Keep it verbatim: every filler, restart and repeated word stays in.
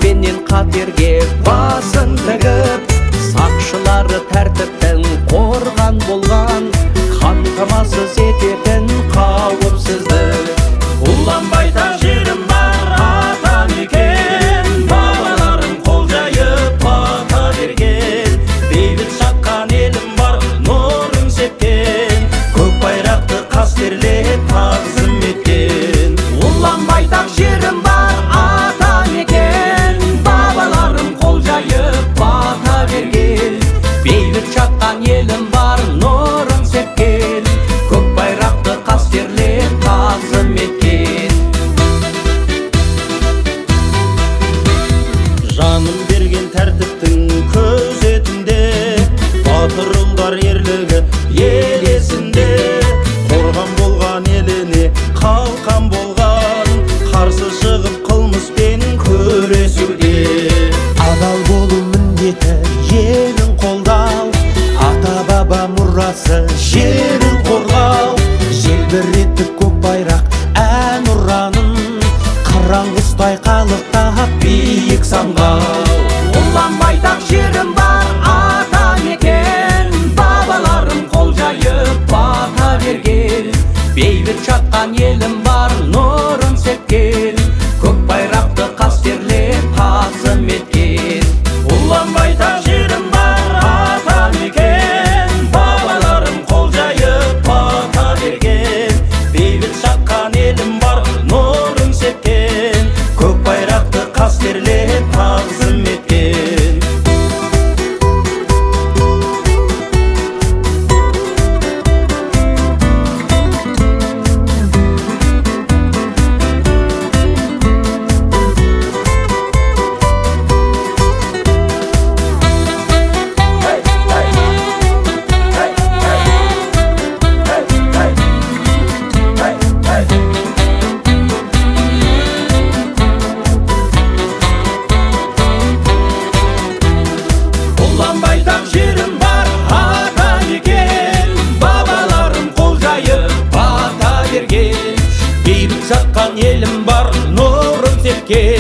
менен қатерге басын тігіп, сақшылары тәртіптің қорған болған, қамтамасыз ететін қауіпсіздік. Уланбайтақ жерім бар атамекен, бабаларым қол жайып бата берген. Бейбіт жатқан елім бар нұрын сепкен, көк байрақты қастерлеп тағзым еткен. Уланбайтақ жерім бар атамекен, бабаларым қол жайып бата берген. Бейбіт жатқан елім бар нұрын сепкен, көк байрақты қастерлеп тағзым еткен. Жанын берген тәртіптің көзетінде, батыр ұлдар ерлігі ел есінде. Қорған болған еліне қалқан болған, қарсы шығып қылмыспен күресуде. Адал болу міндеті елін қолдау, ата баба мұрасы жерін қорғау. Желбіретіп көк байрақ ән ұранын, қараңғыстай қалықтап биік самғау. Уланбайтақ жерім бар атамекен, бабаларым қол жайып бата берген. Бейбіт жатқан елім бар нұрын сепкен, көк байрақты қастерлеп тағзым еткен. Уланбайтақ жерім бар атамекен, бабаларым қол жайып бата берген. Бейбіт жатқан елім бар нұрын сепкен, көк байрақты қастерлеп тағзым еткен. Уланбайтақ жерім бар атамекен, бабаларым қол жайып бата берген. Бейбіт жатқан елім бар нұрын сепкен,